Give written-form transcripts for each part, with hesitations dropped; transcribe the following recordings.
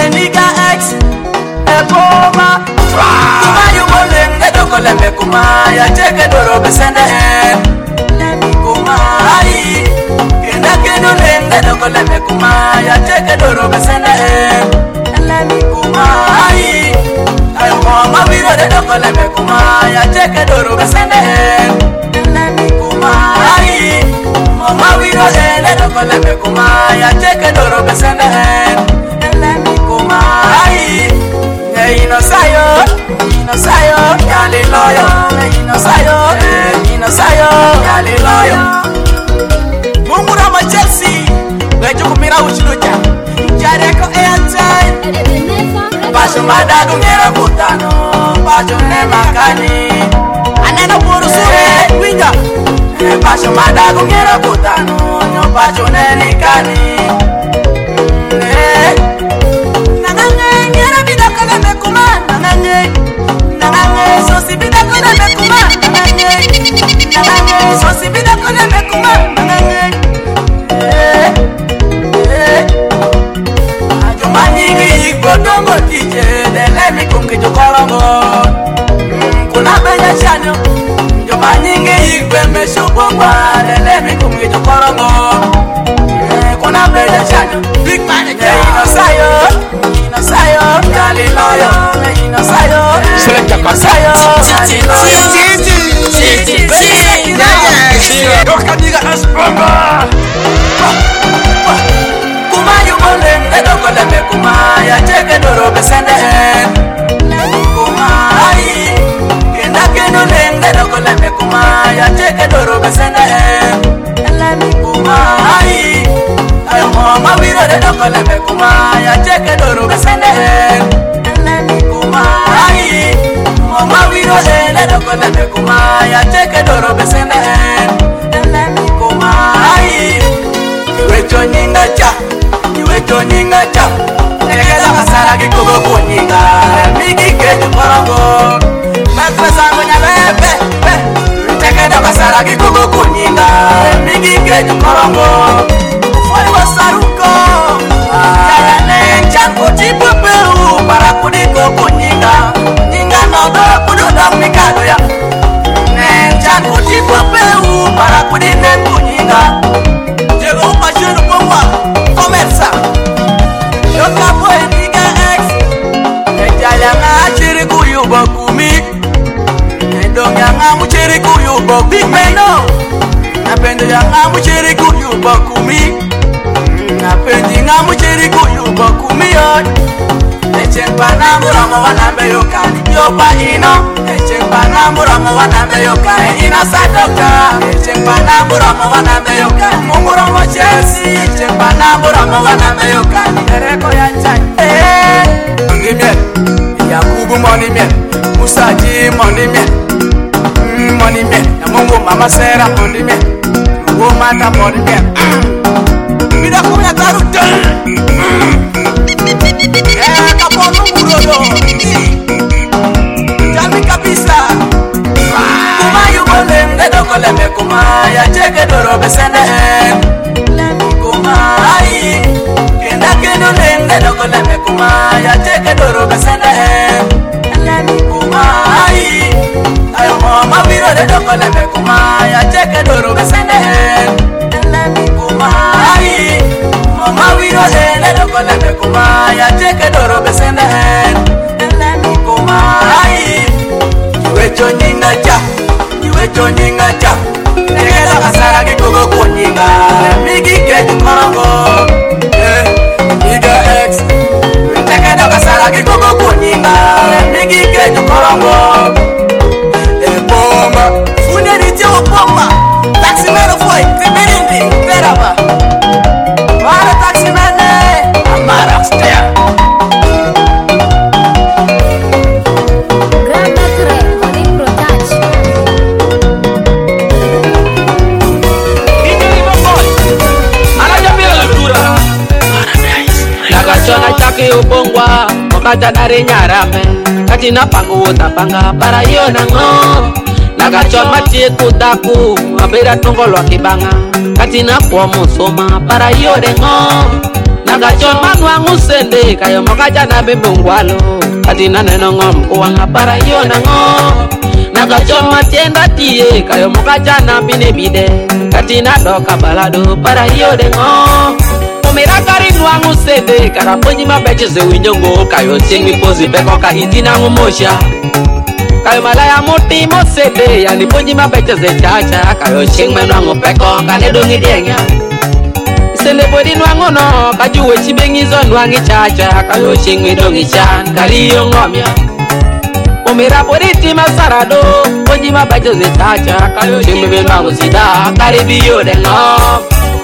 nigga X Eboma Kuma yuboleng Edoko lembe kuma Ya cheke doro besende Lemi kuma Ai Kenda keno leng Edoko lembe kuma Ya cheke doro besende Lemi kuma Ai Ay mama wiro Edoko lembe kuma Ya cheke doro besende Lemi kuma Ai Mama wiro Edoko lembe kuma Ya cheke doro besende Lemi kuma Ai Inosayo, Yaliloyo, Inosayo, Yaliloyo. Mungura ma Chelsea, wejo kumira uchiluja. Jareko airtime. Basho madagu ngera kutano, basho ne makani. Anena puru sure, winga. Basho madagu ngera kutano, basho ne nikani. Big man again, Inosayo, Yaliloyo, Inosayo, Select Masayo, Dokaniga Asbamba. Kuma yuboleng, Edoko lembe kuma ya cheke doro besende. Kuma ai, kenda keno leng, Edoko lembe kuma ya cheke doro besende. Kuma ai, ay mama wiro Edoko lembe kuma ya cheke doro besende. Kuma ai, mama wiro Edoko lembe kuma ya cheke doro besende. Kuma ai, iwecho nyinga cha, negeza kasara kikugo kunyinga, migi keju korongo, makrasa ngonya bebe, negeza kasara kikugo kunyinga, migi keju korongo, foi wasaruko, kaya ne changu chipupu, para kudiko kunyinga, nyinga nodo kudoda mikado ya, ne changu chipupu, para kudine kunyinga. Jego majuru pomwa komersa Yoka boy nigga X Ejaya nga chiri kuyu bokumi Edong ya nga muchiri kuyu bok Big Meno Napende ya nga muchiri kuyu bokumi Napendi nga muchiri kuyu bokumi yod Echeng pana muramo wanambe yokani Yopa ino Echeng pana muramo wanambe yokani Ina sadoka Echeng pana muramo wanambe yokani Muramo Chelsea Echeng pana muramo wanambe yokani Ereko ya chai Money miel Yakubu money miel Musaji money miel Money miel Na mungu mama Sera money miel Womata money miel Bida kumya taruto Kapono murodo Jami kabisa Kuma yuboleng Edoko lembe kuma Ya cheke doro besende Kuma ai Kenda keno leng Edoko lembe kuma Ya cheke doro besende Kuma ai Ayo mama wiro Edoko lembe kuma Ya cheke doro besende Kuma ai Mama wiro Edoko lembe kuma Ya cheke doro besende Kuma ai Iwecho nyinga cha Negeza kasara kikugo kunyinga Migi keju korongo Nigga X Negeza kasara kikugo kunyinga Migi keju korongo Eboma Fune nitio wapoma Taxi mero foi Tibirindi Peraba Wala taxi mene Amara Stea Chona chake ubongwa Wakata nare nyarame Katina pangu utapanga Para iyo nango Nagachon matie kutaku Abira tongo lwa kibanga Katina kwa musoma Para iyo dengo Nagachon manwangu usende kayo mokaja na bembungwalo atina neno ngom kuanga para iyo na ngo nakachon matienda tie kayo mokaja na bine bide katina doka balado para iyo de ngo umira kari nuang usende kara ponyi mabeche se winyongo kayo chingi pozi peko ka hitina ngumosha kayo malaya muti mosende yani ponyi mabeche se chacha kayo ching menwango peko kane dongi diengya sende bodi nwango no kajuwe chibengizo nwangi chacha kayo chingwe dongi chan kariyo ngomya umira bodi tima sarado ponji mabajo ze chacha kayo chingwe nwango sida karibiyo de ngom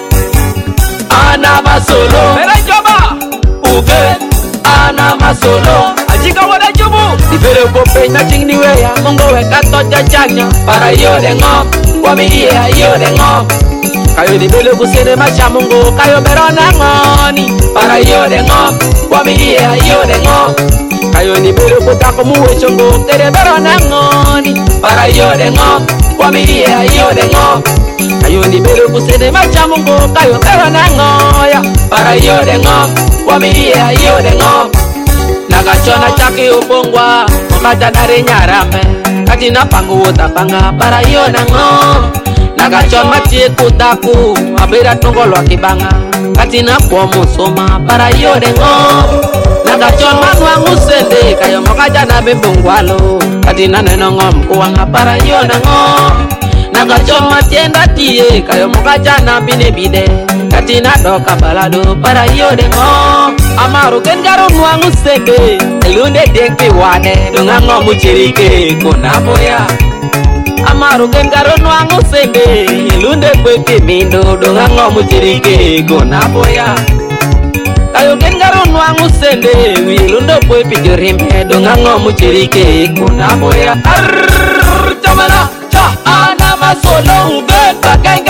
ana masolo mera joba uge ana masolo ajika wada jubu ifere pope na chingni weya mongo weka toja chanya para yo de ngom wamidia yo de ngom kayo di bele kusene machamungo kayo berona ngoni para yo de ngom wamidia yo de ngom kayo di bele kutako muwe chongo kere berona ngoni para yo de ngom wamidia yo de ngom kayo di bele kusene machamungo kayo berona ngoya para yo de ngom wamidia yo de ngom nakachona chake upongwa mokata dare nyarame katina pangu utapanga para yo na ngom nakachon matie kutaku abira tongolo akibanga katina kwa musoma para yo de ngom nakachon manwa ngusende kayo mokaja na bembungwalo katina neno ngom kuanga para yo na ngom nakachon matienda tie kayo mokaja na bine bide katina doka balado para yo de ngom amaru kengaro nwa ngusende elunde dekpi wane dunga ngomu chirike kuna boya amaru gengaro nwangu senge ilunde kwepi mindo donga ngomu chirike kuna boya kayo gengaro nwangu sende ilunde kwepi jorimbe donga ngomu chirike kuna boya chamana cha ana masolo ubeka geng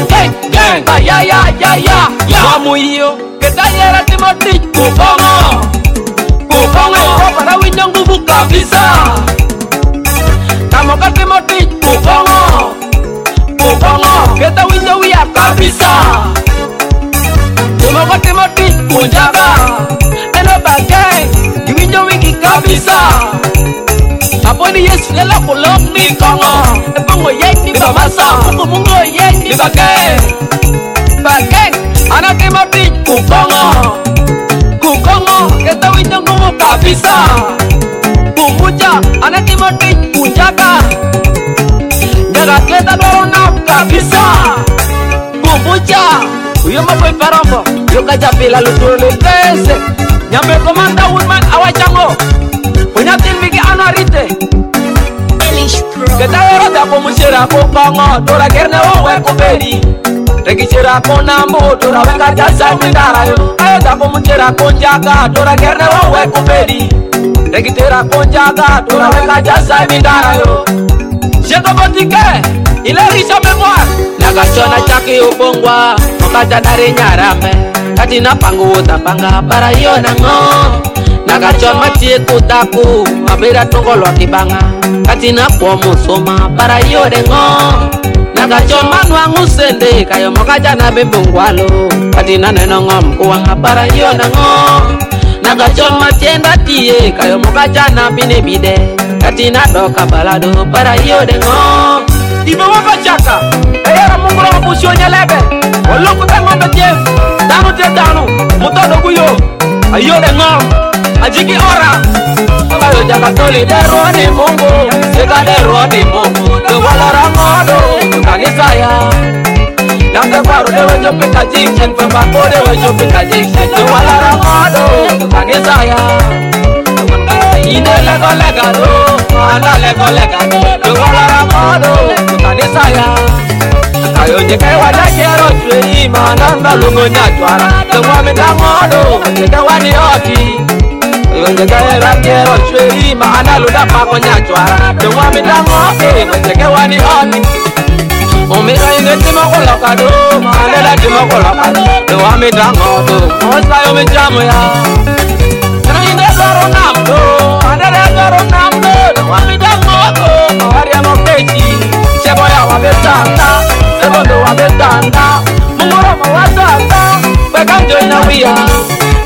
ya mamu iyo ketayera timoti kupongo para winyo nguvu kabisa kamoka timoti kupongo keta winyo wia kabisa kamoka timoti kunjaga eno bagay winyo wiki kabisa aponi yesu lela kulok ni kongo epongo yek ni babasa mungo yek ni bagay ana timoti kupongo keta winyo nguvu kabisa kumuja ana timoti kunjaga nyaga keta dorona kabisa kumuja uyo maboy parombo yo kajapila lutule pese nyambe komanda woman awachango punya tilvigi anarite keta yoro dapo mushira kukongo tora kerne wowe kuberi regichira konambo tora wenga jasa mindarayo ayo dapo mushira konjaga tora kerne wowe kuberi regitera konjaga tora wenga jasa mindarayo sheko botike ile risho memoir nakachona chake upongwa mokaja dare nyarame katina pangu utapanga para yo na ngo nakachon matie kutaku abira tongolo akibanga katina kwa musoma para yo de ngo nakachon manwa ngusende kayo mokaja na bembungwalo katina neno ngom kuanga para yo na ngo nakachon matienda tie kayo mokaja na bine bide katina doka balado para yo de ngo ibo wapa chaka eyara munguro mabusyo nyelebe oloku temondo jem danu te danu mutodo kuyo ayo de ngo ajiki ora kayo jaka toli dero ni mungu seka dero ni mungu tuwalara ngodo kanisa ya Nanga kwaro dewe jopika jikshen Pembako dewe jopika jikshen tuwalara ngodo kanisa ya ine lego legado anda lego legado tuwalara ngodo kanisa ya kayo njeke wada kero chwe mananga lungo nyatwara tumwamita ngodo njeke wani oti njeke wada kero chwe mananga luda pako nyatwara tumwamita ngodo njeke wani oti omega inge timo kolokado manela timo kolokado tumwamita ngodo mosla yo mejamu ya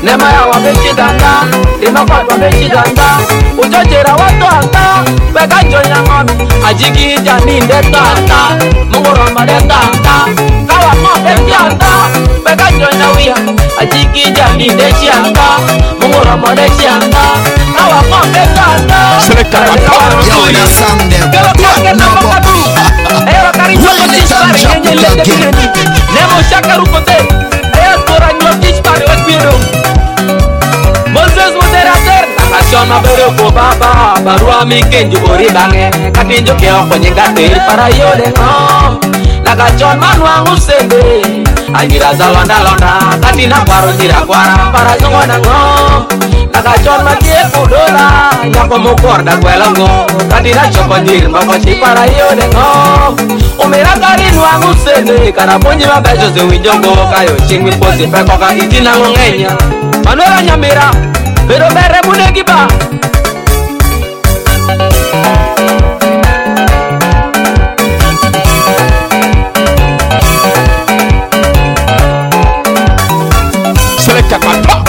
Nema ya wabechidanga, imakwa wabechidanga. Ujojera watu anga, weka njonya ng'ombe. Ajiki jani ndetanga, mungoroma ndetanga. Kawa ng'ombe tianga, weka njonya wia. Ajiki jani ndetianga, mungoroma ndetianga. Kawa ng'ombe tianga. Select a Yo, that song there. Good number. Willing it and jump it again. Nemo shakaru kote, tora nyotish pare wespiro. Moses moderator, nakashona bero ko baba, barua mikenju bori bange, katinjo ke okonyenga te para yode no. Nakachon manwa usende, angira za londa, katina kwaro tira kwara para zongo nango. Nakachon matie kudola, nyako mukorda kwelongo, katina choko nyir makochi para yode no. Umiragari nwa musene, karaponji mabejo ze winjongo, kayo chingwi posi peko ka itina ngengenya. Manuela nyamira, pero bere munegiba. Select a pop.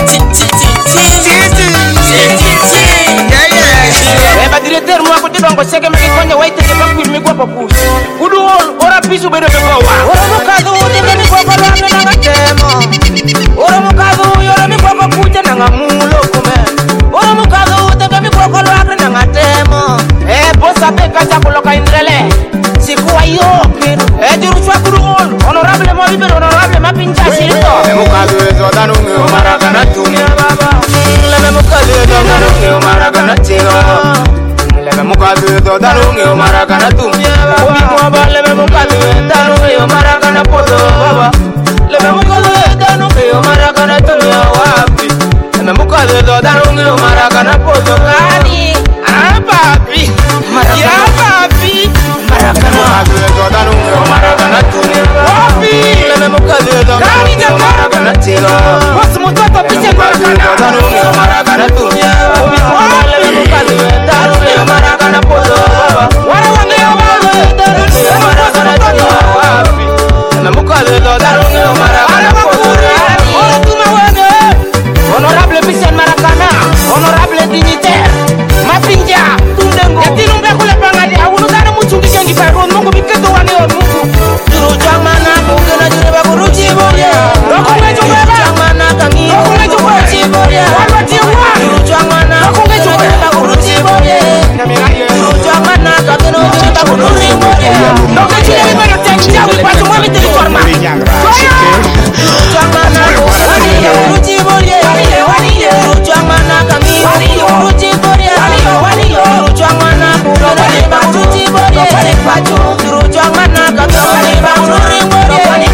Directeur moi côté bango seke me konja waite ke bango mi kwa papu udu ora pisu bedo be kwa ora mukazu de mi kwa kwa na ngatemo ora mukazu yoro mi kwa papu tena ngamulo kume ora mukazu de mi kwa kwa na ngatemo bosa be kaja koloka indrele sikuwa yo diru chwa kudu honorable mo libero honorable mapinja sirito mukazu ezo danu ngi maragana tunia baba lebe mukazu ezo danu ngi maragana tigo lebe mukazu do darungi o maragana tumia baba baba lebe mukazu darungi o maragana podo baba lebe mukazu darungi o maragana tumia wapi lebe mukazu do darungi o maragana podo gani papi ya papi maragana do darungi o maragana tumia wapi lebe mukazu do darungi o maragana tiro wasu mtoto piche maragana darungi o maragana tumia lebe mukazu darungi o maragana podo wara wange o darungi o maragana tiro wapi lebe mukazu do darungi o maragana podo ora tuma wane honorable Michel Maragana honorable dignitaire mapinja tundengo yatinumbe kule pangadi awunu kana muchungi jengi paro mungu biketo wane o mungu duru jamana mungena jure bakuruchi boye rokunge jubeba jamana kangi rokunge jubeba boye wabati wa duru jamana rokunge jubeba bakuruchi boye duru jamana kageno jubeba bakuruchi boye rokunge jubeba bakuruchi boye watu mwami tiri forma duru jamana bakuruchi boye duru jamana kangi bakuruchi boye duru jamana kugena bakuruchi boye duru jamana kageno bakuruchi boye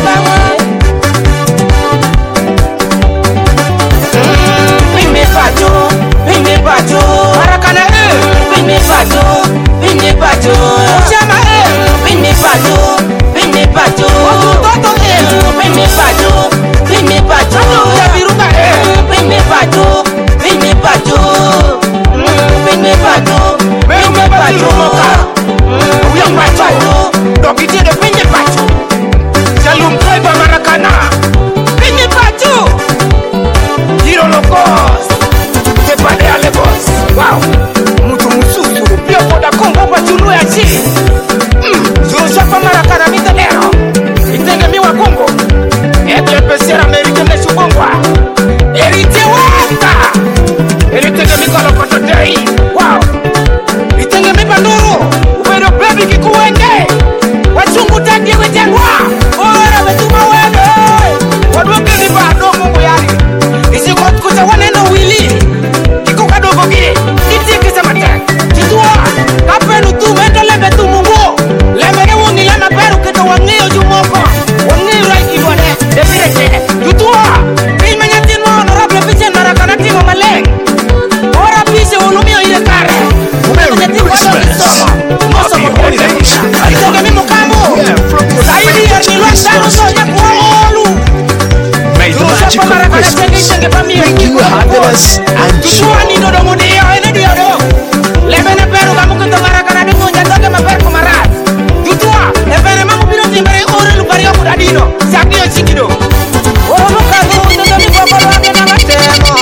Pime pacho, Maracana, pime pacho, chama pime pacho, toto pime pacho, Jabiruka, pime pacho, moka, we are pacho, dokiti de pime pacho, Jalum Treva Maracana, pime pacho, Hiro Locos. Pade ale boss wow mutu mususu pia boda kongo kwa tunu ya chi zuru shapa Maracana mitanero itenge miwa kongo ete pesera amerika mesu kongo erite wata erite mikolo koto dei wow itenge mipanduru ubero baby kikuwenge wachungu tandi wetengwa ora betuma wende wadwoke ni bado mungu yari isikot kuta waneno wili kapenu tu mendo lebe tu mungu lebe wongi lema peru keto wangio jumoko wangio like ibone de birete tutua prima nyatin mo honorable Michel Maragana timo maleng ora pise ulumio ile kare umelo nyatin moso itoke mimo kamu zaidi ya nilwasano soja kuolu May the magical Christmas bring you happiness and tutua joy. ni dodo mudio ene diodo lebene peru kamu kento Maragana de ngonja toke maper kumarat tutua lebene mamu bino timbere ore lu bario kudadino sakio chikido oro mukazu ndodo mi kokolo ake na matemo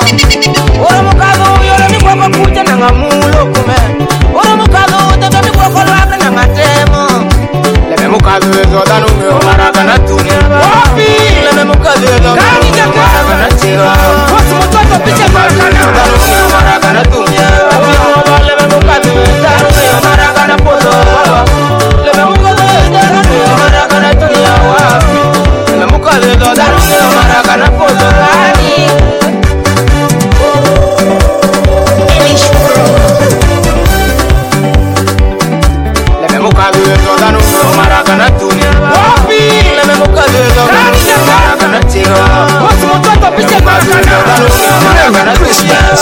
tiga. What's my type of bitch? Maracana tunya. Le me mukati darume maracana pozo. Le me mukati darume maracana tunya wapi. Le me mukati darume maracana pozo. Le me mukati darume maracana tunya wapi. Le me mukati darume maracana tiga. What's my type of bitch? Merry Christmas.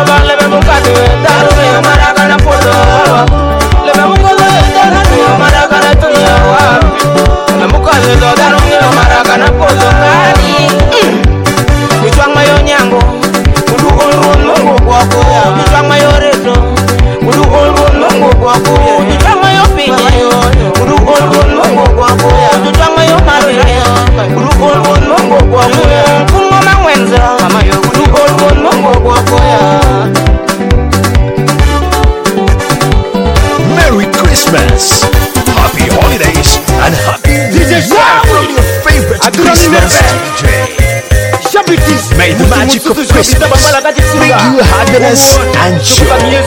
Merry Christmas, happy holidays, and happy New Year from your favorite Christmas DJ. May the magic of Christmas bring you happiness and joy.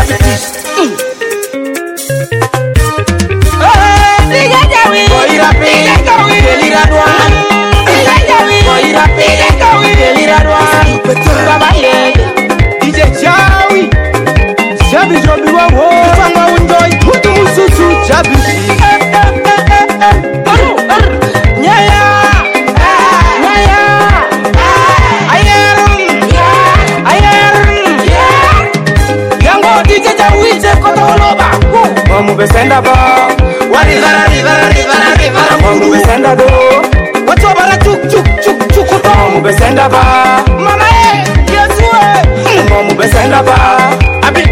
Senda ba, wari zara mamu besenda do, watu bara chuk kuto, mamu besenda ba, mama Yesu mamu besenda ba, abi,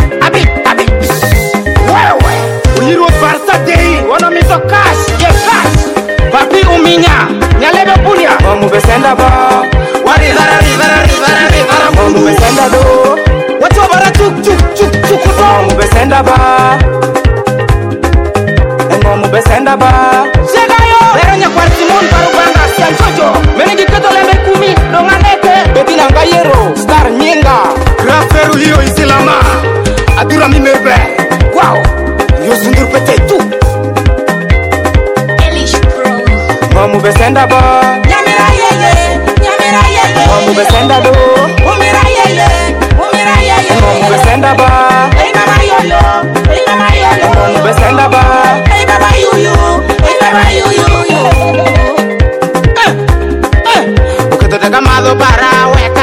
wewe, uyiru farsa dei, wana miso cash, papi uminya, nyalebe punya, mamu besenda ba, wari zara mamu besenda do, watu bara chuk kuto, mamu besenda ba. Besenda ba Segayo Leronya kwa Simon Barubanga Sanchojo Menegi keto lembe kumi Donganete Betina Ngayero Star Nyinga Graferu hiyo isilama Adura mimebe Wow Yosundur pete tu Elish Pro. Mamu besenda ba Nyamira yeye Mamu besenda do Umira yeye Mamu besenda ba Hey mama yolo Mamu besenda ba Hey baba yuyu Ukitoteka madho para weka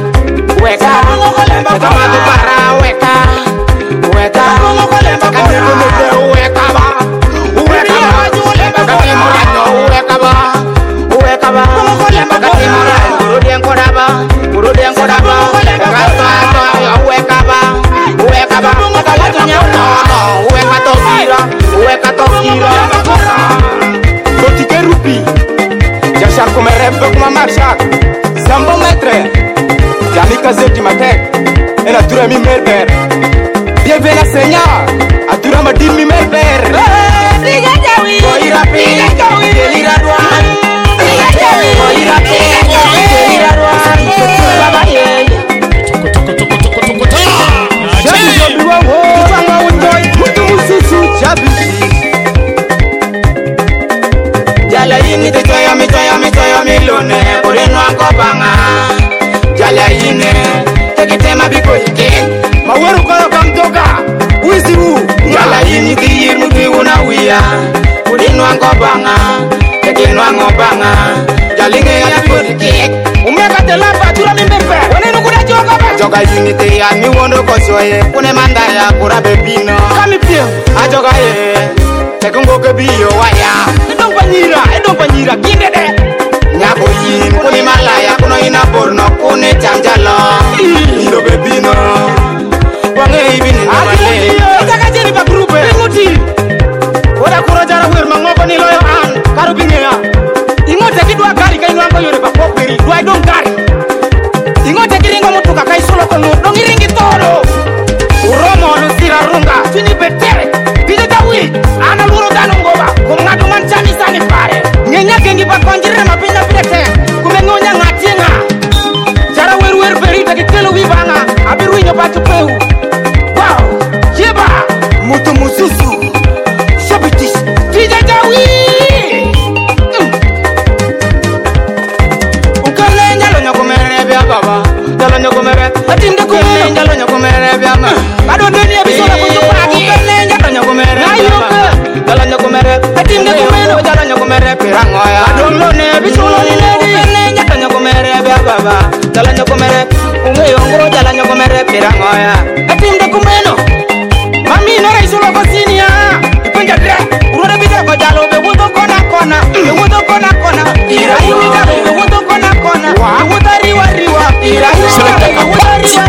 Kamado para weka Kamado mete weka ba Kamimo lanyo weka ba Kamimo lanyo Kurudien kodaba Kato weka ba Weka tokira Botike rupi Jashar come rempe kuma marshak Sambo metre Jamika zeti matek Ena dura mi merber Bienvena senya Adura ma dim mi merber Koira pi Kelira duan Koira pi Kelira duan Baba ye Jabi jobi wawo Kutanga unjoy Mutu mususu Jabi Jala yini te toyo mi lone Kureno anko banga Jala yine Tekitema biko yike Maweru kolo kamtoka Uisi wu Jala yini ki yirmu ki unawia Kureno anko banga Tekino anko banga Jalinge ya biko yike Umeka te lapa Tura mi mbepe Wanenu kuna joka ba Joka yini te ya mi wondo kosoye Kune mandaya kura bebino Kami pia Ajoka ye Tekungo kebiyo waya Edong panyira Ginde de Nyako yin Kuni malaya Kuno ina borno Kune chanjalo Indo bebino Wange ibini nwale Itaka jeni pa grupe Inguti Oda kuro jara wir Mangoko ni loyo an Karu binge ya Ingote kidwa gari Kainu ango yore pa popiri Dwa idong gari Ingote kiringo mutuka Kai solo kono Dongiringi toro Uromo lusira runga Chini betere Bide dawi Ana luro dano ngoba Kumngadu manchani sani pare Nyenya gengi pa konjire Mapinda bilete Kumengonya ngatinga nyogomere ungeyo ngoro jala nyogomere pirangoya atim dokumeno mami no raiso lo kosinia ipenja dre urode bide ko jalo be wudo kona kona be wudo kona kona ira ira be wudo kona kona wudo riwa riwa ira ira be wudo riwa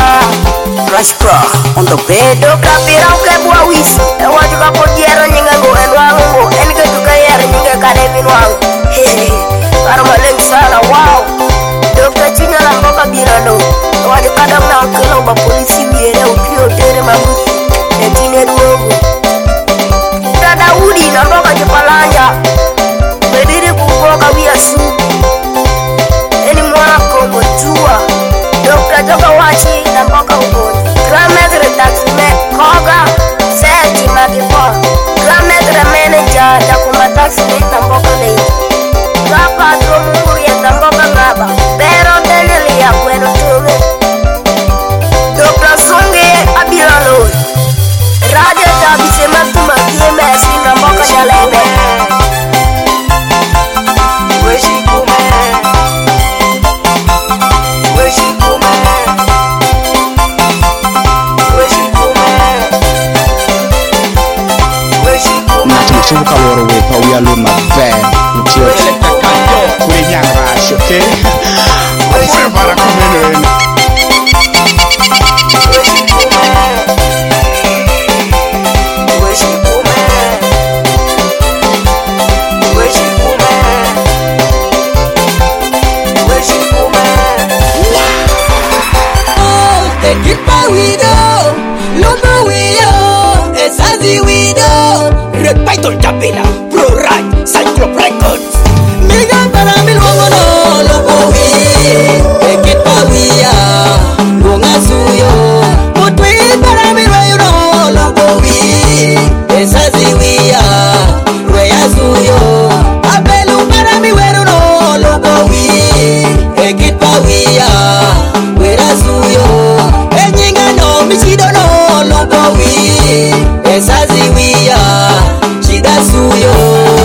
On the bed, do kapira ukebwa wisi. Ewa tuka podiero nyinga Right, Cyclop Records. Miga para mi luego no lo voy. Que pavía, lunga suyo. Mutui para mi luego no lo voy. Esa ziwia, ruea suyo. Apelu para mi luego no lo voy. Que pavía, ruea suyo. Enyinga no mi chido no lo voy. Esa ziwia, chida suyo.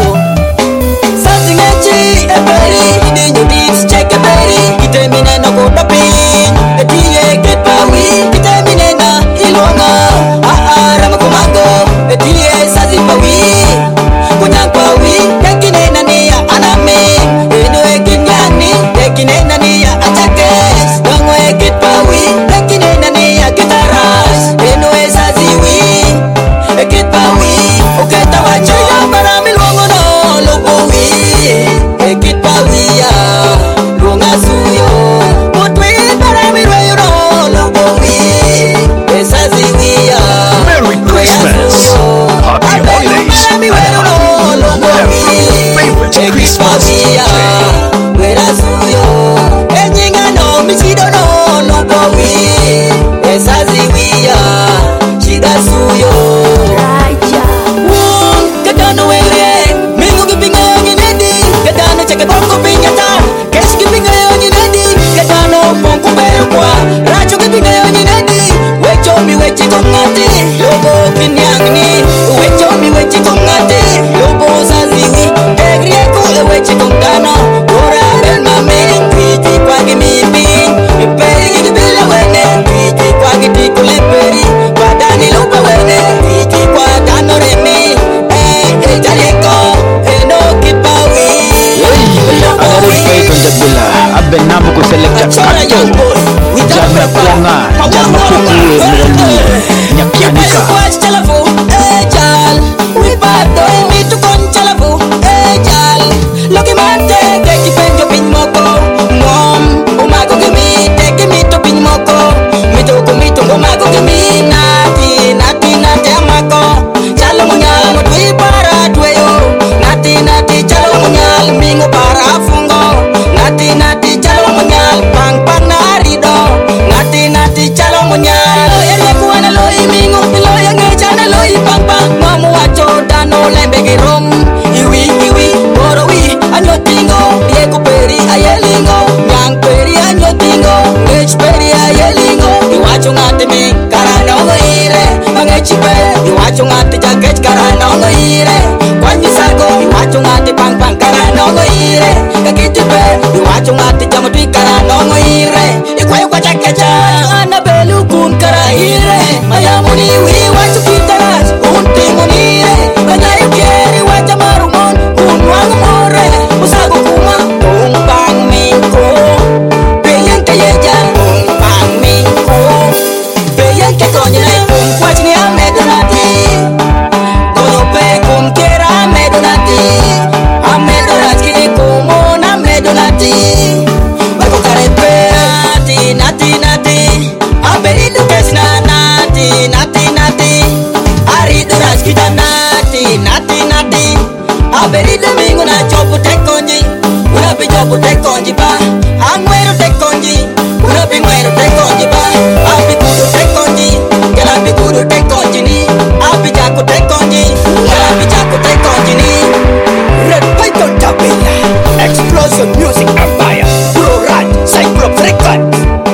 Check a berry, itemina no go to pin. A tea get powy, itemina, ilona, ramakumango, a tea sazi powy. Kunyang powy, taking in a near aname, no egin yani, taking in a near attackers. Don't wake it powy, taking in a near guitars, no sazi wing, a get powy, okay, tawacho, maramil woman, no powy, a get powy. Merry Christmas, Happy Holidays, and your favorite Christmas DJ. Benamu ko select kato Jama konga Jama kukuwe mwani Nyakianika Loki mate Keki penjo pinmoko Mom Umago gemi Teki mito pinmoko Mitoko mito Umago gemi Nati Nati Nati amako Chalo munyal Mutui para tueyo Nati Nati Chalo munyal Mingo para fungo Nati Nati Chalo munyal Pang pang narido Nati Nati Chalo munyal Ele kuana loi mingo Loya ngechana loi pang pang Mamu wacho Dano lembegi rom Iwi iwi Boro wi Anyo tingo Diego peri ayelingo Nyang peri anyo tingo Ngech peri ayelingo Iwacho ngate mi Karana ngoire Mangechi pe Iwacho ngate jagech Karana ngoire Kwanyi sago Iwacho ngate pang pang Karana ngoire Kakiti pe Iwacho ngate jamatui Karana ngoire Ikwayo kwa chakecha Ana belu kun karaire Mayamuni wi Wacho kitaras Unti munire Kanyayu kieri Wacha marumon Unwang more Usago kuma Umpang mingko Beyan kayejan Umpang mingko Beyan kekonye Umkwach ni amedonati Kono pe kumkera amedonati Amedonati kini kumon amedonati Bako karepe Nati nati nati Aberidu kesna nati nati nati Aridu raskita nati nati nati Aberidu mingu na chopu tekonji Unapi chopu tekonji ba Angweru tekonji Unapi ngweru tekonji ba Api kudu tekonji Kelapi kudu tekonji ni Api jaku tekonji Kelapi jaku tekonji ni Red Python Tabila, Explosion Music Empire, Pro Rat, Cyclop Records.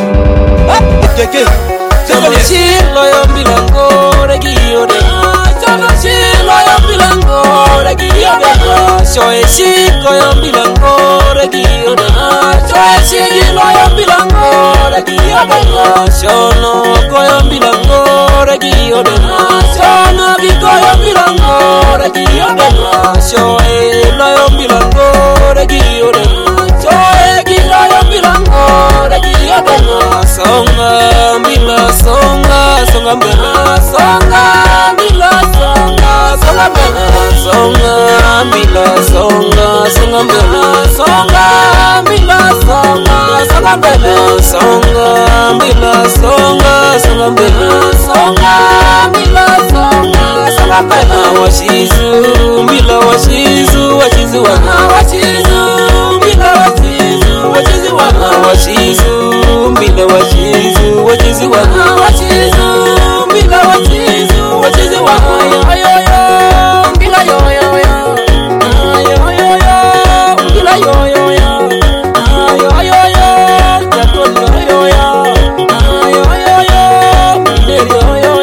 Chilo yo bilango regio de Chilo yo bilango regio de Soy chico yo bilango regio de Soy chico yo bilango regio de Sono yo bilango regio de Sono kiko yo bilango regio de Soy yo bilango regio de Soy kiko yo bilango regio de Songa mila songa songa mila songa mila songa songa mila songa mila songa songa mila songa mila songa songa mila songa mila songa songa mila songa mila songa songa mila washizu mila washizu wachizi wa wachizu bila wachizu wachizi wa wachizu bila wachizu wachizi wa wachizu bila wachizu wachizi wa yo yo yo bila yo yo yo yo yo yo bila yo yo yo yo yo yo ya to yo yo yo yo yo yo yo yo yo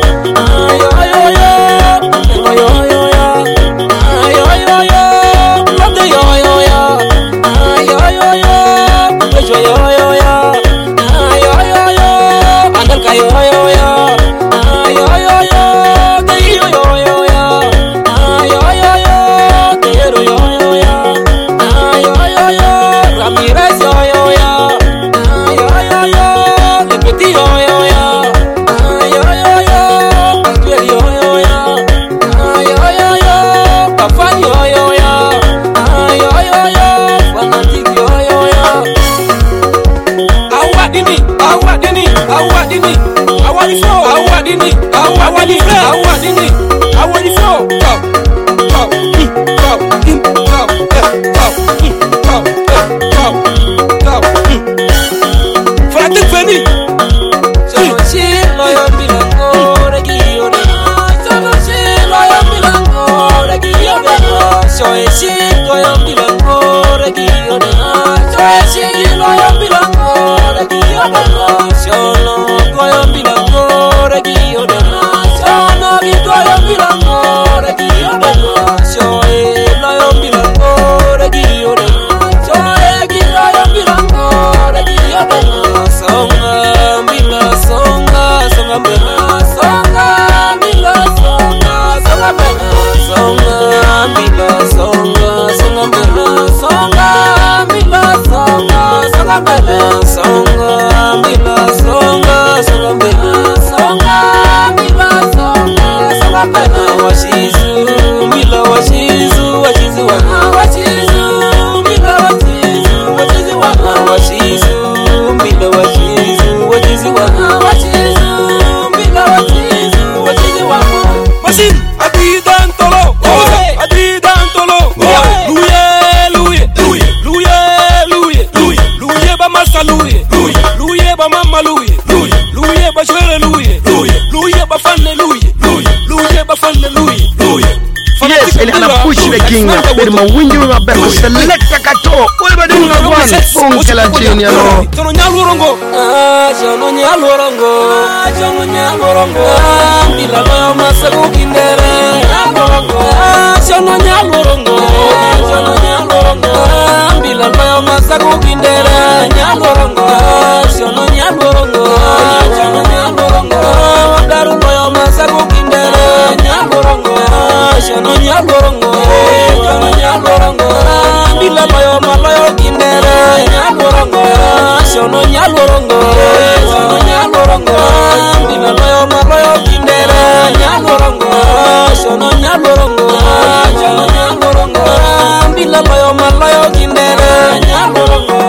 Pero mawingi wa beko selecta kato weba dinga gwan funke la chini ano tono nyalurongo jono nyalurongo jono nyalurongo bila lo masagu kindere nyalurongo jono nyalurongo jono nyalurongo bila lo masagu kindere nyalurongo jono nyalurongo jono nyalurongo daru lo masagu kindere nyalurongo jono nyalurongo jono nyalurongo bila lo malayo kindere nyalurongo jono nyalurongo jono nyalurongo bila lo malayo kindere nyalurongo jono nyalurongo jono nyalurongo bila lo malayo kindere nyalurongo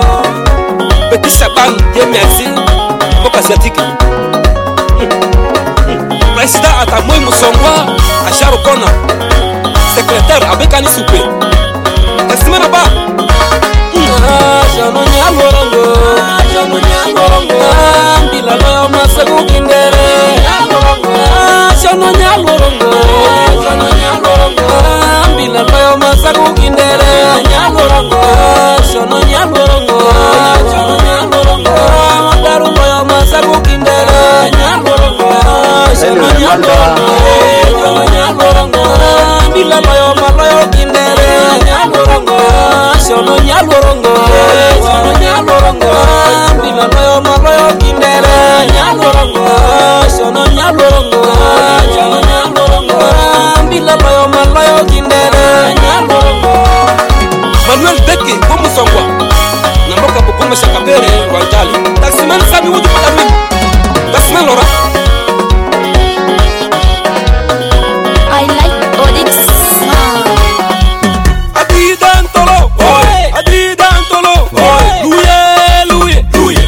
Petit Saban Dieu merci Boka Asiatique Président Atamoy Musongwa Acharo Kona Secrétaire Abekani Soupé Estimena ba Jono nyalurongo jono nyalurongo bila lo masagu kindere nyalurongo jono nyalurongo jono nyalurongo bila lo masagu kindere nyalurongo jono nyalurongo jono nyalurongo daru lo masagu kindere nyalurongo jono nyalurongo jono nyalurongo bila lo malayo kindere nyalurongo jono nyalurongo jono nyalurongo bila lo malayo kindere nyalurongo jono nyalurongo jono nyalurongo bila lo malayo kindere nyalurongo Manuel Beke bomu songwa namboka bopoma shakabere rwajali tasiman sami wudu palamin tasiman lora I like Odix Adidantolo Adidantolo Luye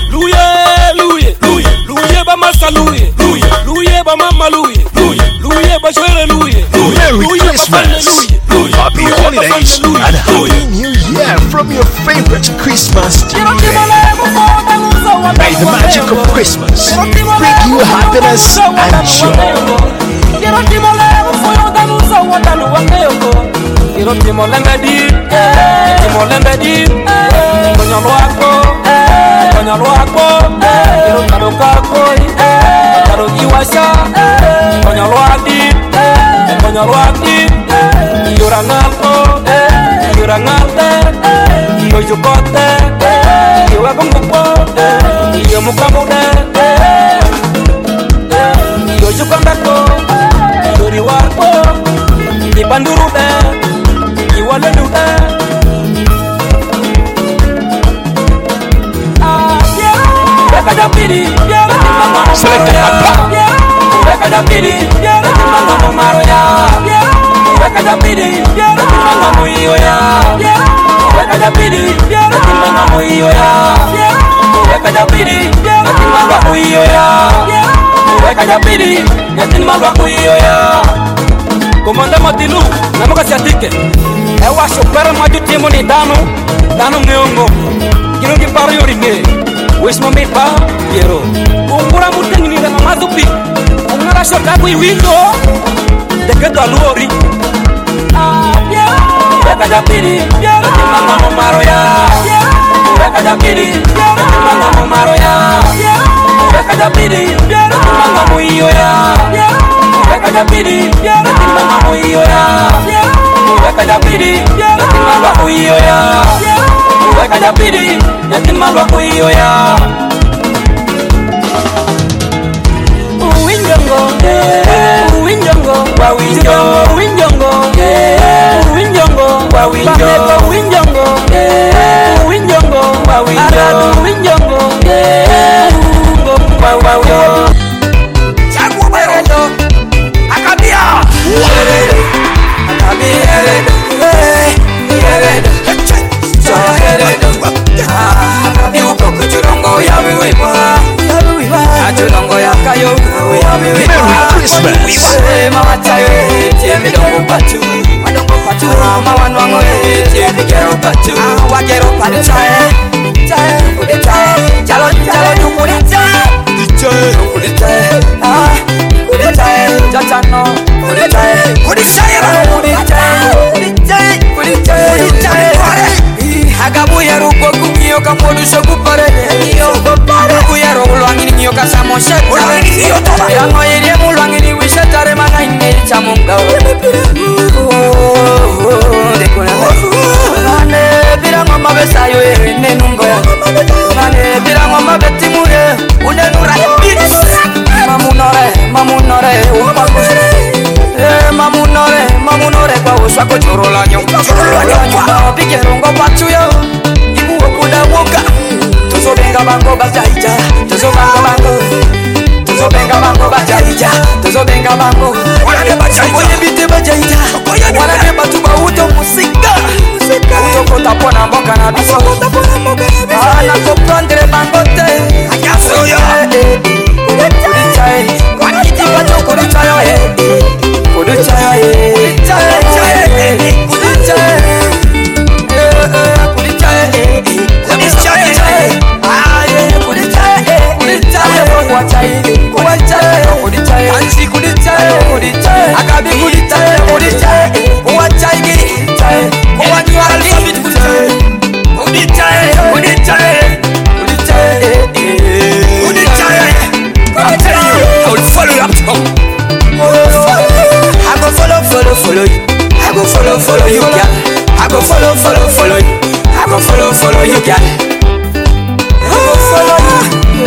Luye ba masa Luye ba mama Luye ba shwere Luye Merry Christmas, Happy Holidays holidays and Happy New Year from your favorite Christmas DJ. May the magic of Christmas bring you happiness and joy. Komanda Matilu, namoka siatike. Ewa shopera maju timu ni dano ngeongo. Kino ki paro yori nge. Wis momit ba, Piero. Ungura muteng ni dama mazupi. Ungara shorta kui window. Deketo aluori. Piero. Beka japiri, Piero. Timanga momaro ya. Beka japiri, Piero. Timanga momaro ya. Beka japiri, Piero. Timanga muiyo ya. Beka japiri, Piero. Timanga muiyo ya. Beka japiri, Piero. Timanga muiyo ya. Beka japiri, Timanga muiyo ya. Uwinjongo, uwinjongo, uwinjongo, uwinjongo, uwinjongo, uwinjongo, uwinjongo, uwinjongo, aradu uwinjongo, uwinjongo. Chagu beredo, akabia, akabia, heredo, so heredo, akabia ukoko churongo ya wiwa. Merry Christmas! Agabuya ruko kumio kamodu shokupare Agabuya rolwangi niyo kasamo sheta Yango yeye mulwangi wisha tare mana ine chamunga Dekona Mane birango mabesayo ene nungo Mane birango mabetimure Une nura Mamunore Mamunore kwa uswako chorola nyonga Pikerungo pachuyo Ibu okuda woka Tozo benga bango bajaija Tozo benga bango bajaija Tozo benga bango Oye bite bajaija Wana batu ba uto musika Uto kota pona mboka na biso Ana kopandre bango te Ayaso yo Kudichae Wakiti bato kudichae Kudichae follow you. I go follow you, girl. I go follow you. I go follow you, girl. I go follow you.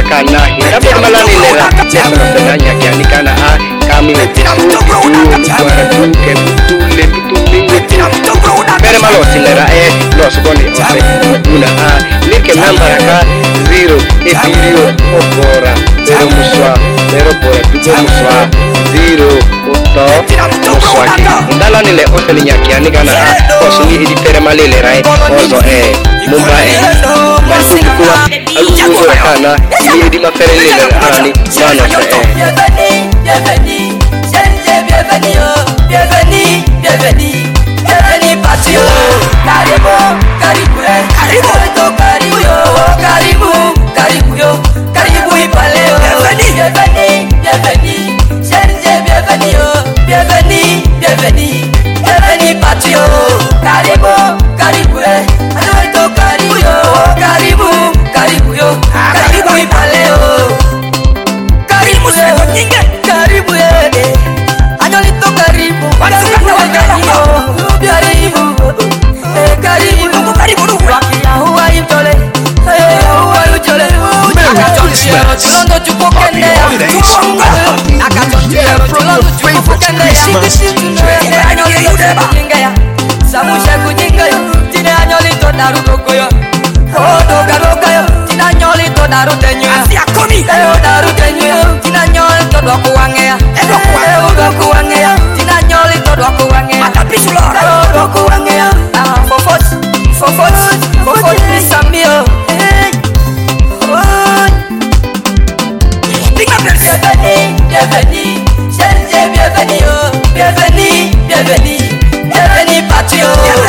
kana hina bermalani lera cetro benanya kiani kana kami lepisu suara tuke tule bermalo silera los boni ose una like number ka 0 e video opora pero muswa pero pora tuko muswa 0 muswa ndala nile ose ni nyakiani kana osuni idi bermali lera oso Mumbai Masikuwa alukuzo kana ni di mafere lera ani mana Bienvenue patio karibu ipaleo bienvenue patio karibu ipaleo karibu anyolito karibu Samusha kujingayo, tina anyolito darukoyo. Oh, dogarokayo, tina anyolito darutenyo. Asia komi, darutenyo, tina anyolito dokuwangea. Dokuwangea, tina anyolito dokuwangea. Atapislo, dokuwangea. Fofos, nisamio. Bienvenue patio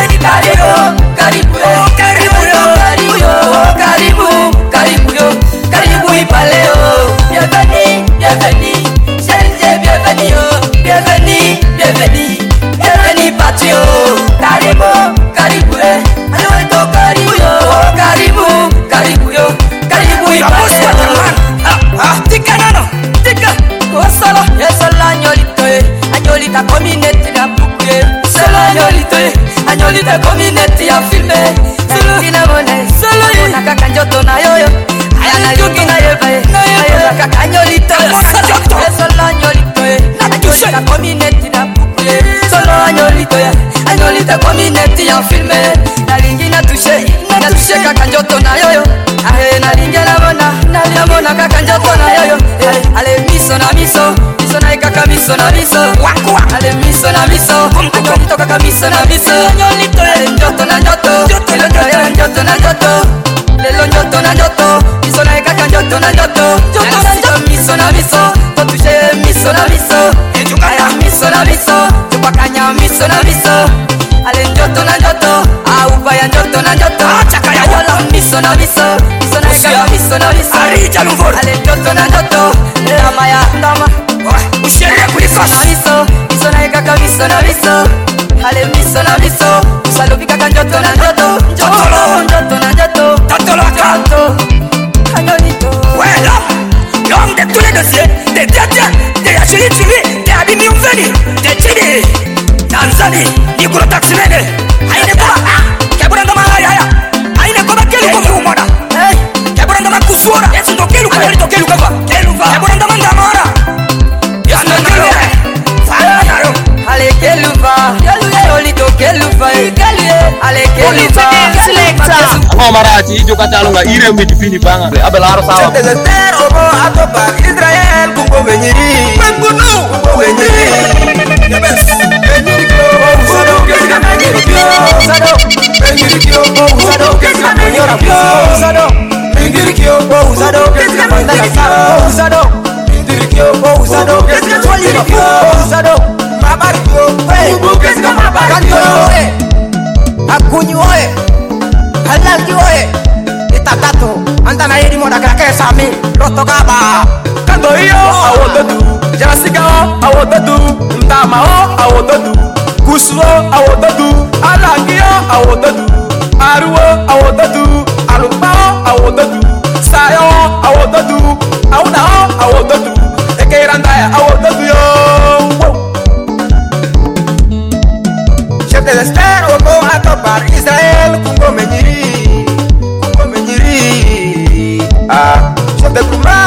karibu ipaleo bienvenue patio karibu ipaleo tika nano tika osala esala anyolita community na bukuye solo anyolita community ya filme solo inamone solo nakaka njoto na yoyo aya na yuki na yebaye nakaka anyolita solo anyolita community na bukuye solo anyolita community ya filme nalingi na tushe kaka njoto na yoyo ahe nalingi namona kaka njoto na yoyo ale miso na ikaka miso na miso ale miso na miso anyolito kaka miso na miso anyolito njoto na njoto lelo njoto na njoto miso na ikaka njoto na njoto miso na miso totushe miso na miso aya miso na miso tupakanya miso na miso ale njoto na njoto aubaya njoto na njoto chakaya wala miso na miso arija lumvoro ale njoto na njoto ndama ya ndama ushere kulifasa miso na ikaka miso na miso ale miso na miso usalobi kaka njoto na njoto anyolito wela l'homme de tous les dossiers des théâtres des achilles des abimi umveni des chidi Tanzanie Nikuro Taximene aine kwa kebura ndama haya aine kwa kelu kwa mumona kebura ndama kusura yesu ndo kelu kwa kelu kwa kebura ndama ndamara yesu ndo kelu fanaro ale kelu va anyolito kelu va ale kelu va Marati hijo katalunga ire midifini banga abelaro sawa Desester obo atoba Israel kungo benyiri kungo benyiri Yabes benyiri kyo usado kesika benyiri kyo usado benyiri kyo usado kesika benyora kyo usado benyiri kyo usado kesika mandala sawa usado benyiri kyo usado kesika twaliri kyo usado mabari kyo kesika mabari kyo akunyi oe halalki oe itatato andana yedi moda kake sami roto kaba kando iyo awododu jasika awododu ntama awododu kusuo awododu alangio awododu aruo awododu alumba awododu sayo awododu awuda awododu ekeirandaya awododu yo chef de l'Esper obo atobar Israel kungo menyiri chef de Kuma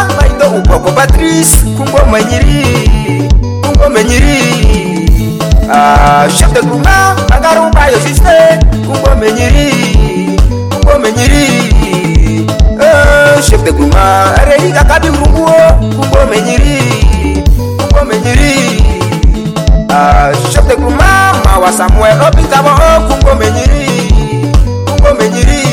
Patrice Kungo Menyiri chef de groupement Agarumba yo juste Kungo Menyiri chef de groupement Rei Kakabi Mrunguo Kungo Menyiri chef de groupement Mawa Samuel Obitabo Kungo Menyiri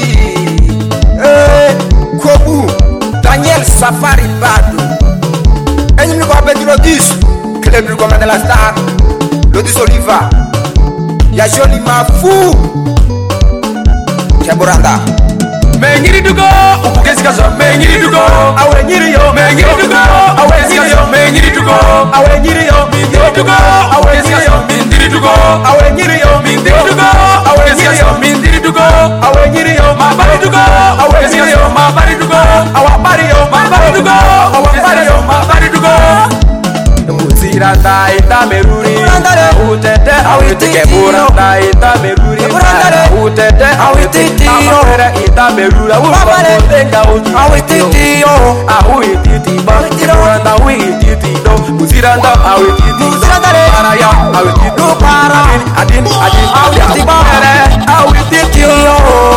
Kobu Daniel Safari Badu Ennemi ko appelle Lodis Club du commandant de la star Lodis Oliva Ya Joli Mafou Keburanda Menyiri dugo Ukugezi kazo Menyiri dugo Awe nyiri yo Menyiri dugo Awe nyiri yo Menyiri dugo Awe nyiri yo Mindiri dugo Awe nyiri yo Mindiri dugo Awe nyiri yo Mindiri dugo Awe nyiri yo Mindiri dugo Awe nyiri yo Mabari dugo Awe nyiri yo Mabari dugo Awa bari yo Mabari dugo Awa bari yo Mabari dugo Muziranda ita meruri Utete awitike buranda ita meruri Utete awititi Amapere ita meruri Awupako tenga uti Awititi yo Awititi ba Buranda awititi do Muziranda awititi Paraya awititi Para Adin Awititi bare Awititi yo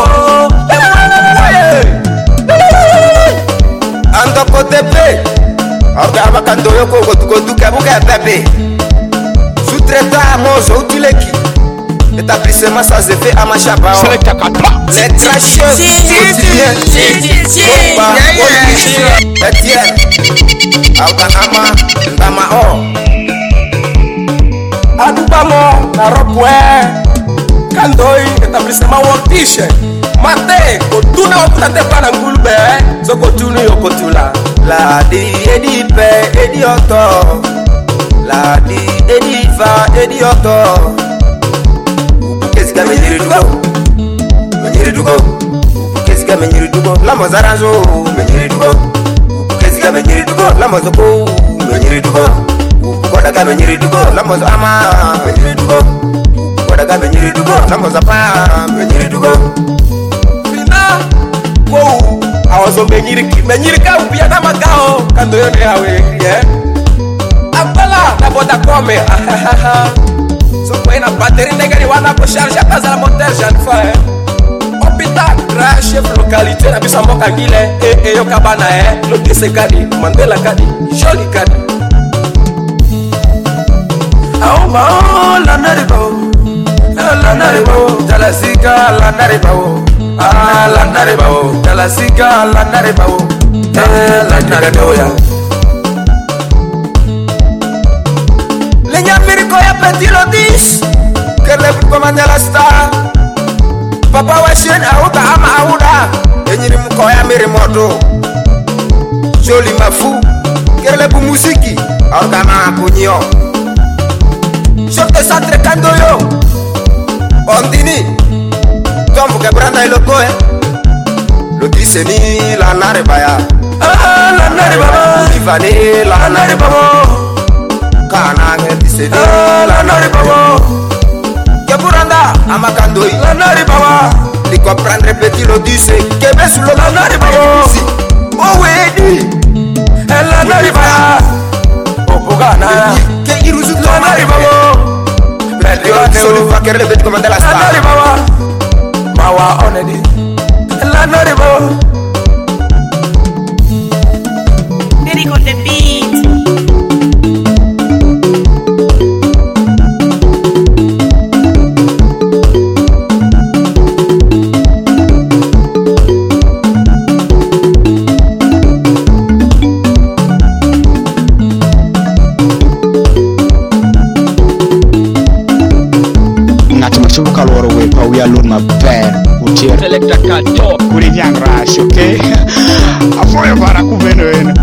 Ando kotepe Orga abakando yoko gotukotu kabuka pepe Sous-traitant Mozo Utuleki Établissement sans effet à Machaba Les tracheux quotidiens Bomba Etienne Auka Ama Ndama O Adubamo na Ropwe Kandoi établissement Wortiche Mate Kotuna Oputate Pana Ngulbe Zokotunu Yokotula Ladi Edi Pe Edi Oto Ladi Edi Va Edi Oto Kesika Menyiri Dugo Kesika Menyiri Dugo Lamo Zaranzo Menyiri Dugo Kesika Menyiri Dugo Lamo Zoko Menyiri Dugo Kodaka Menyiri Dugo Lamo Ama Menyiri Dugo Kodaka Menyiri Dugo Lamo Zapa Menyiri Dugo Fina Wow Awazo Menyiri ka upia na makao Kando yone hawe Abala na boda kome So kwa ina bateri negari wana ko charge Kaza la moteur janfa Hôpital Grand chef localité Na bisa mboka gile Yo kabana Lodise kadi Mandela kadi Joli kadi Auma la naribo La naribo Talasika la naribo la naribo Talasika la naribo La naribo ya Leña Mirico ya Petit Lodis Que le commande la star Papa Washen Auta Ama Auda Enyiri mko ya Mirimoto Joli Mafou Que le musiki Auta Ama Kunyo Chef de centre Kandoyo Ondini Tombo que branda iloko Lodis ni la naribaya La naribaba Ivani la naribaba Kana ngendise la naribaba Keburanda amakandoi la naribaba Di comprendre Petit Lodis Kebe sous le la naribaba Oh wedi la naribaba Opogana Ke iruzu la naribaba Soli fakir le petit commandant la star la naribaba Mawa onedi la naribaba Very on the beat. Subuka loro we pa we alone my pen utier selecta kato kuri nyang rash okay afoya para kuveno ena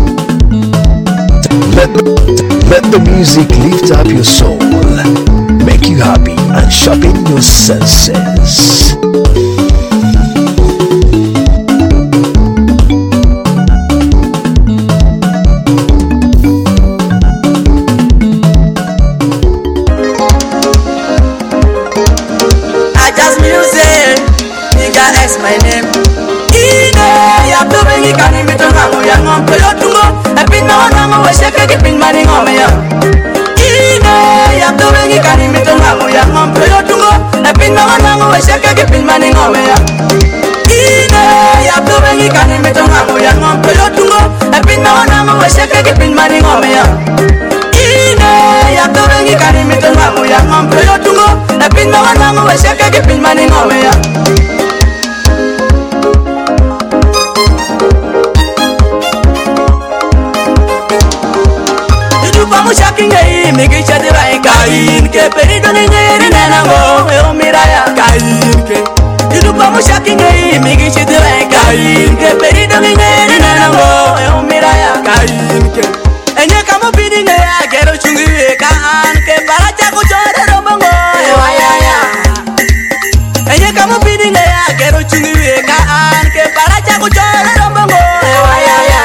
Let the music lift up your soul, make you happy and sharpen your senses. My name Ine ya tumengi kani mitonga kuya ngompe yotungo Epi pinna wanangu washaka ke pin mani ngome ya ine ya to wengi kani mitonga ya ngompe yo tungo e pinna wanangu washaka ke pin mani ngome ya ine ya to wengi kani mitonga ya ngompe yo tungo e pinna wanangu washaka ke pin mani ngome ya ine ya to wengi kani mitonga ya ngompe yo tungo e pinna wanangu washaka ke pin mani ngome ya Shaking migi chadira kain ke perido ni nyeri nenango e miraya kain ke idu pamu shaking migi chadira kain ke perido ni nyeri nenango e miraya kain ke enye kamo bidi ne ya gero chungi kan ke baracha ko chore rombongo e wayaya enye kamo bidi ne ya gero chungi kan ke baracha ko chore rombongo e wayaya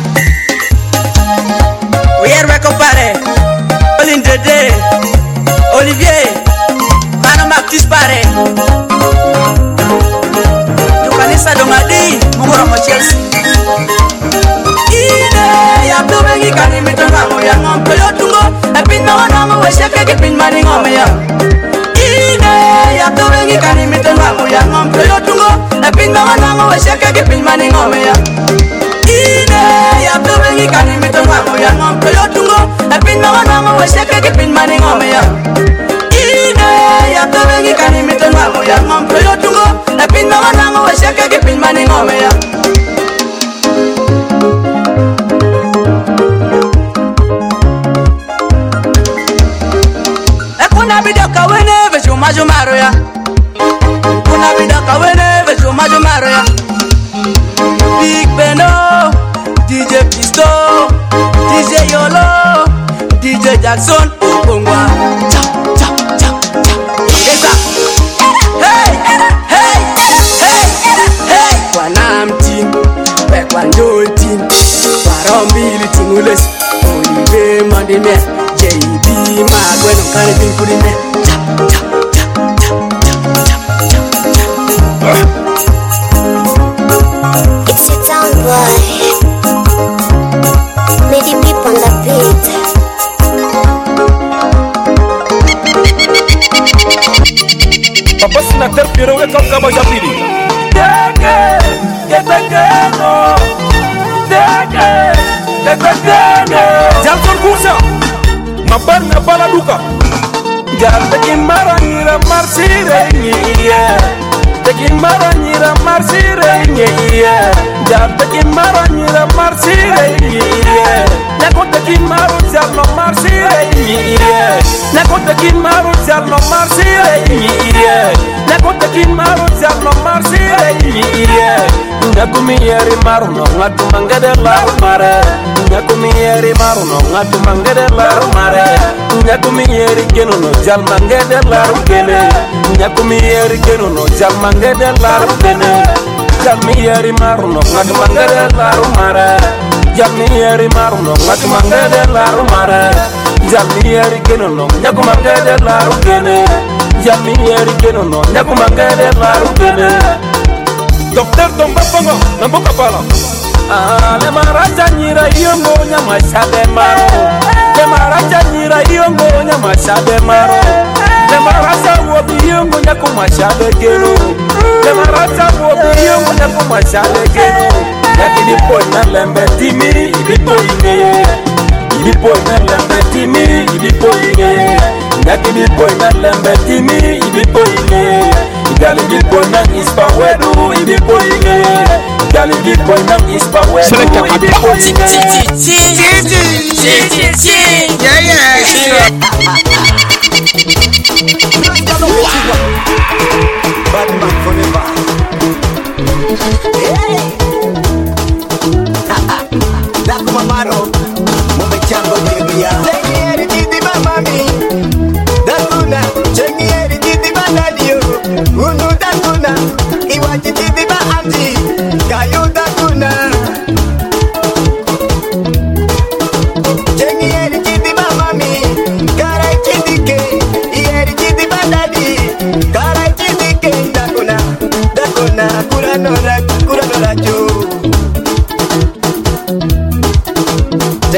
we are compadre Dede, Olivier, Mano Martis Pare. Tu kanisa dongadi, mungura mo Chelsea. Ine ya tu bengi kani mitonga mo ya ngompe yo tungo. Epina wana mo weshake ke pin mani ngome ya. Ine ya tu bengi kani mitonga mo ya ngompe yo tungo. Epina wana mo weshake ke pin mani ngome ya. Ine ya tu bengi kani mitonga mo ya ngompe yo tungo. Epina wana mo weshake ke pin mani ngome ya. Ine ya tu bengi kani mitonga mo ya ngompe yo tungo. Epina wana mo weshake ke pin mani ngome ya. Kuna bidoka wene veshuma jumaro ya. Kuna bidoka wene veshuma jumaro ya. Big Beno, DJ Pisto, DJ Yolo, DJ Jackson, Okongwa. Cha cha cha cha. Ongeza. Hey hey hey hey. Kwana mtin, kwa njotin, kwa rombili tingules, Olive Mandime, JB Magweno kane tinkurime. Cha cha cha cha cha cha. It's a town boy. Many people on the beat. Papa Sinater Piro we kam kaba japiri. Jalson Kusa Mabar na bala duka. Jalta kimaranyira marsire nyiye. Tekimaranyira marsire nyiye. Jalta kimaranyira marsire nyiye. Nakote kimaru jalno marsire nyiye. Nakote kimaru jalno marsire nyiye. Nakote kimaru jalno marsire nyiye. Nakumiyeri maruno ngatu mangede laru mare. Nakumiyeri maruno ngatu mangede laru mare. Nakumiyeri genuno jal mangede laru gene. Nakumiyeri genuno jal mangede laru gene. Jamiyeri maruno ngatu mangede laru mare. Jamiyeri maruno ngatu mangede laru mare. Jamiyeri genuno nyaku mangede laru gene. Jamiyeri genuno nyaku mangede laru gene. Docteur Tomba Pongo, Namboka Pala. Le maraja nyira yongo nyama shade maro. Le maraja nyira yongo nyama shade maro. Le maraja wobi yongo nyakuma shade geno. Le maraja wobi yongo nyakuma shade geno. Yakini boy na lembe timi, ibi boy ngeye. Ibi boy na lembe timi, ibi boy ngeye. Yakini boy na lembe timi, ibi boy ngeye. Gali di boy na ispa wedu, ibi boy ngeye. Gali di boy na ispa wedu, ibi boy Batman forever. Dako mamaro, mumechango biblia. Chengieri titi mamami, dakuna. Chengieri titi banadio, unu dakuna. Iwachi titi ba amji, kayu dakuna. Chengieri titi mamami, karai titike. Ieri titi banadi, karai titike. Dakuna, dakuna, kuranora jo.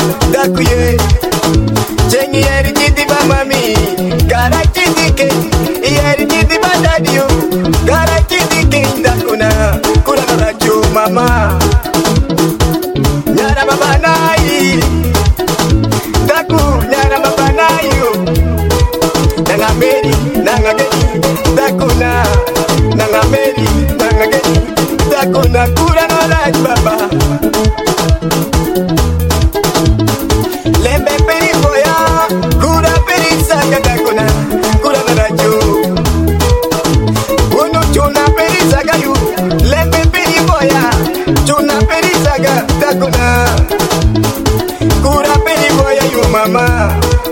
dakuye Jengi yeri jiti ba mami Kara chindike Yeri jiti ba dadio Kara chindike Dakuna Kuna narajo mama Nyara baba nai Daku nyara baba nai Nanga meri Nanga geni Dakuna Nanga meri Nanga geni Dakuna Kura narajo baba Lembe peri boya, kura peri saga dakuna, kura narajo. Uno chuna peri saga yu, lembe peri boya, chuna peri saga dakuna, kura peri boya yu mama.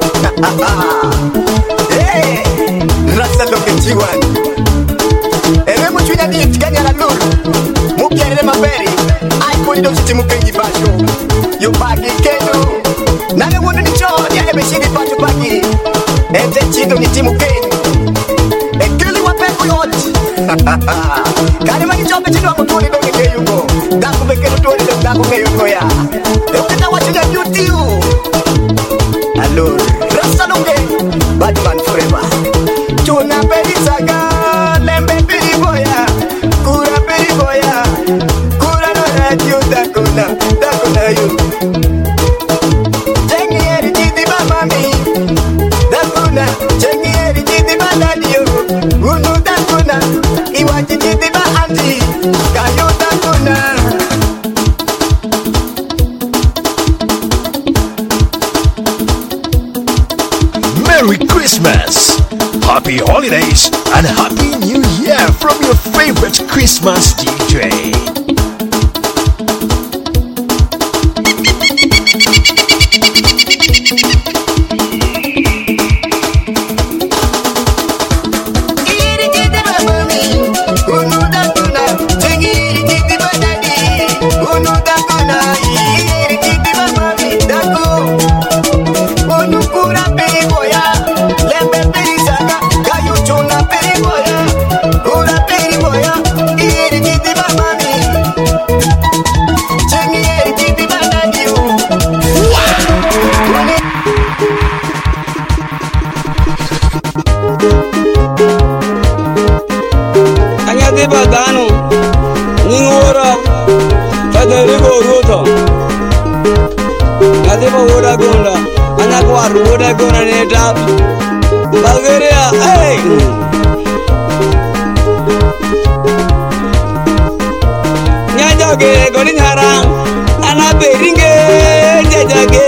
Hey, rasa loke chiwan. Ewe muchunya di tiganya la lulu, mukiere maperi, ai kuri do siti mukengi basho, yu bagi keno. Nane wunu ni choni ya ebeshidi pacho pagi Ente chito ni timu kenyu Ekili wapengu yoti Kari mani chope chino wa mutuni dongi keyuko Daku bekenu tuwani do daku keyuko ya Eukita wachunya yutiu Alur Rasta lunge Batman forever Chuna peri saga Lembe peri boya Kura peri boya Kura no radio dakuna Dakuna yu Dakuna, chengi eri jiti ba dadio Unu dakuna, iwaji jiti ba anti Kayo dakuna Merry Christmas, Happy Holidays, and Happy New Year from your favorite Christmas DJ. Bagano, Ningora, Federico Ruto, Nadiba Woda Gunda, Anaquar Woda Gunda Neta, Bulgaria, hey! Nyajage, Gonin Haram, Anaberinge, Jajage,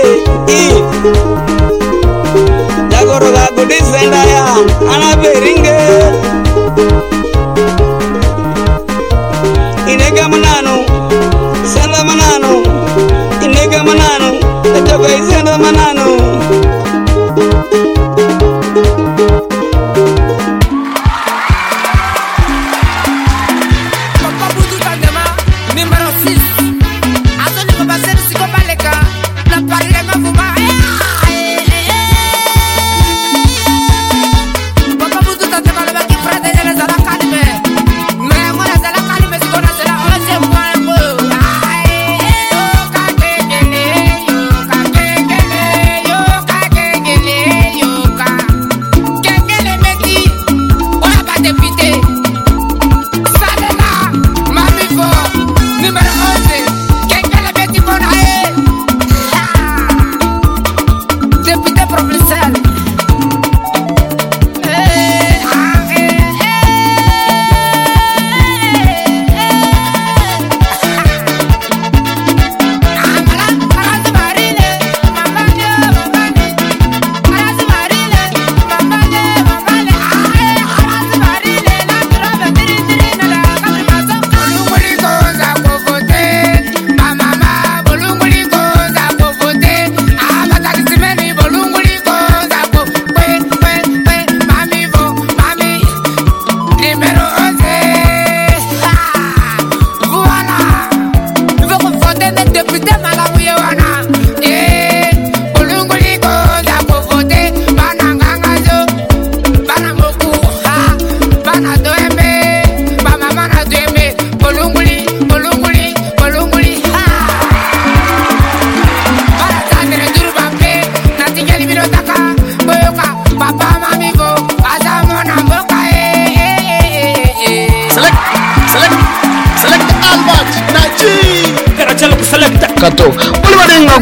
Jagoroga Goodis and I am Anaberinge. Inega manano, senda manano, inega manano, etoka senda manano. Papa Boudou Bandema, numéro 6. Attendez, on va passer le psychobaleka. La Paris, la Mavouma. Papa Boudou Bandema, le mec qui prête des élèves à la calme. Mais moi, la zala calme, c'est qu'on a cela. Yo,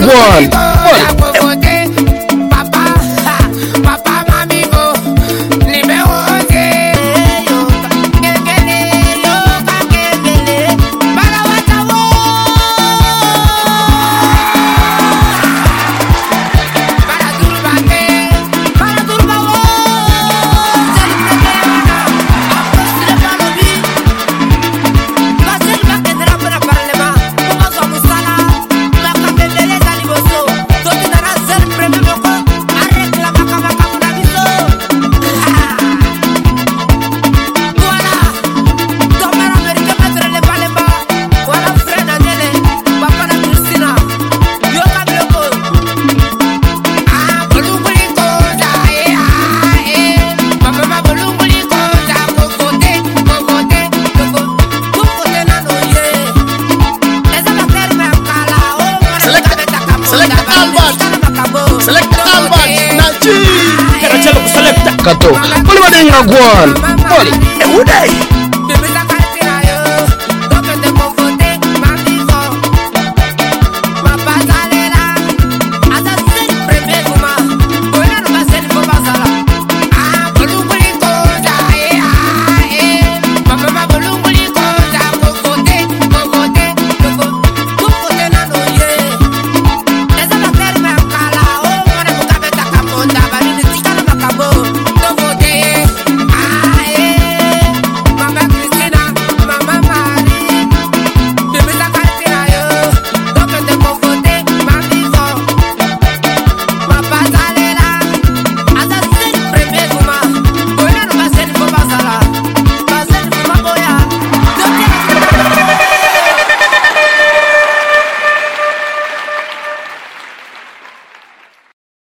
Wagwan. Kato, boleh ada yang ngaguan. Boleh. Udah.